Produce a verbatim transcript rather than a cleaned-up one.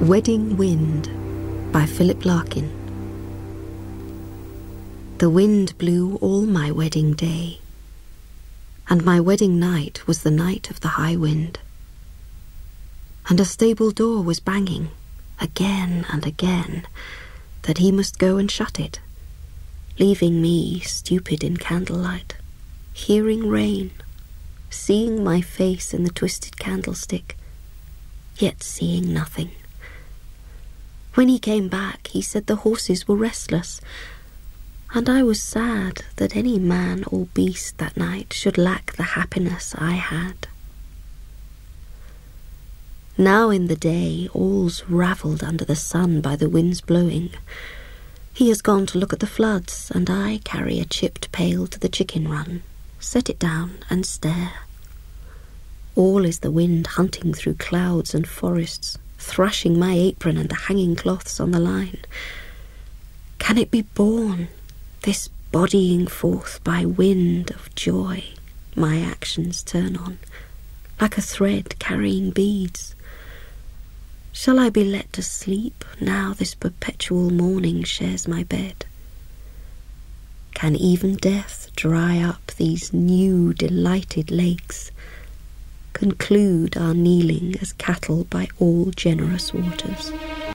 Wedding Wind by Philip Larkin. The wind blew all my wedding day, and my wedding night was the night of the high wind. And a stable door was banging, again and again, that he must go and shut it, leaving me stupid in candlelight, hearing rain, seeing my face in the twisted candlestick, yet seeing nothing. When he came back, he said the horses were restless, and I was sad that any man or beast that night should lack the happiness I had. Now in the day all's ravelled under the sun by the wind's blowing. He has gone to look at the floods, and I carry a chipped pail to the chicken run, set it down and stare. All is the wind hunting through clouds and forests, thrashing my apron and the hanging cloths on the line. Can it be borne, this bodying forth by wind of joy my actions turn on, like a thread carrying beads? Shall I be let to sleep now this perpetual morning shares my bed? Can even death dry up these new delighted lakes, conclude our kneeling as cattle by all generous waters?